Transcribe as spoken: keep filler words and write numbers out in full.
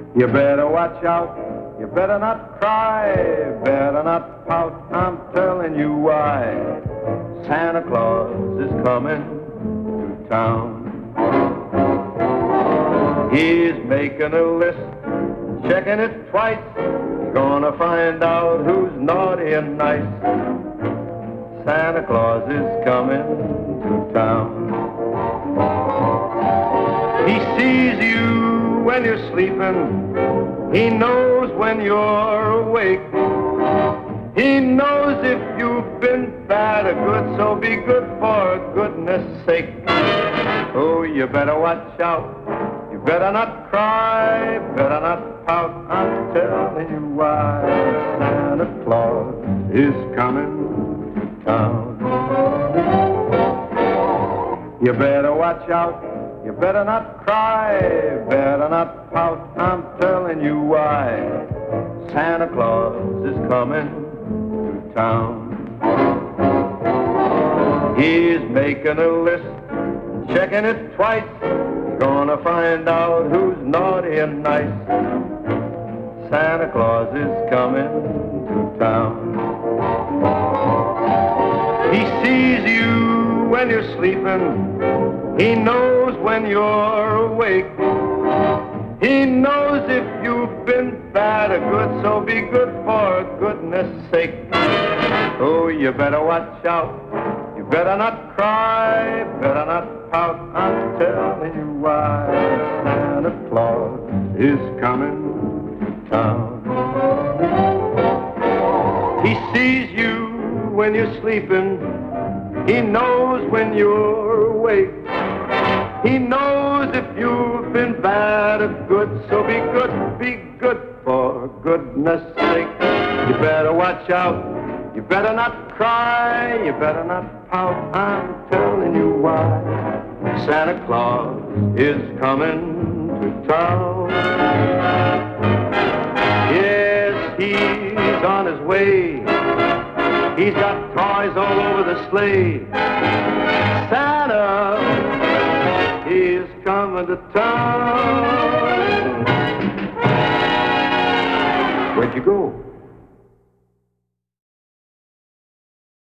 You better watch out, you better not cry, better not pout, I'm telling you why. Santa Claus is coming to town. He's making a list, checking it twice, gonna find out who's naughty and nice. Santa Claus is coming to town. He sees you when you're sleeping, he knows when you're awake. He knows if you've been bad or good, so be good for goodness sake. Oh, you better watch out, you better not cry, better not pout, I'm telling you why. Santa Claus is coming to town. You better watch out, you better not cry, better not pout, I'm telling you why. Santa Claus is coming to town. He's making a list, checking it twice, gonna find out who's naughty and nice. Santa Claus is coming to town. He sees you when you're sleeping, he knows when you're awake. He knows if you've been bad or good, so be good for goodness sake. Oh, you better watch out, you better not cry, better not pout, I'm telling you why. Santa Claus is coming to town. He sees you when you're sleeping, he knows when you're awake. He knows if you've been bad or good, so be good, be good for goodness sake. You better watch out, you better not cry, you better not pout, I'm telling you why. Santa Claus is coming to town. Yes, he's on his way, he's got toys all over the sleigh. Santa is coming to town. Where'd you go?